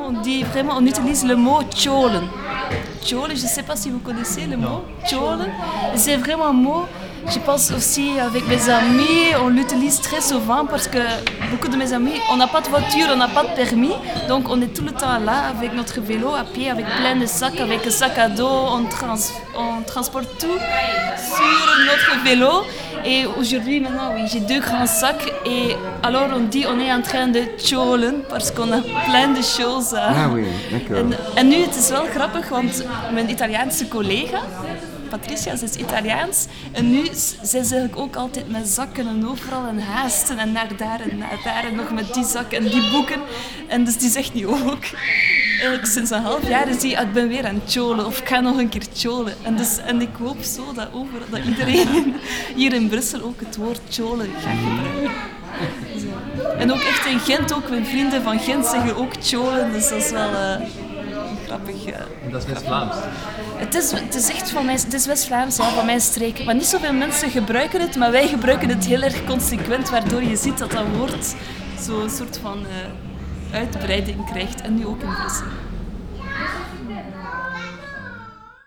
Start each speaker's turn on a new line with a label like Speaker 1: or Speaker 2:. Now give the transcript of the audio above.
Speaker 1: on utilise le mot tcholen. Tcholen, je ne sais pas si vous connaissez le mot tcholen. C'est vraiment un mot, je pense aussi avec mes amis, on l'utilise très souvent parce que beaucoup de mes amis, on n'a pas de voiture, on n'a pas de permis, donc on est tout le temps là avec notre vélo à pied, avec plein de sacs, avec un sac à dos, on transporte tout sur notre vélo. Et aujourd'hui, maintenant, oui, j'ai 2 grands sacs et alors on dit on est en train de tjolen parce qu'on a plein de choses.
Speaker 2: Ah oui, d'accord.
Speaker 1: En nu, het is wel grappig, want mijn Italiaanse collega, Patricia, ze is Italiaans. En nu zijn ze eigenlijk ook altijd met zakken en overal en haasten en naar daar en nog met die zak en die boeken. En dus die zegt nu ook, sinds een half jaar is die, ik ben weer aan het tjolen of ik ga nog een keer tjolen. En ik hoop zo dat iedereen hier in Brussel ook het woord tjolen gaat gebruiken. En ook echt in Gent, ook mijn vrienden van Gent zeggen ook tjolen, dus dat is wel grappig.
Speaker 3: Dat is West-Vlaams.
Speaker 1: Het is echt van mij, het is West-Vlaams, ja, van mijn streek. Maar niet zoveel mensen gebruiken het, maar wij gebruiken het heel erg consequent, waardoor je ziet dat woord zo'n soort van uitbreiding krijgt. En nu ook in Brussel.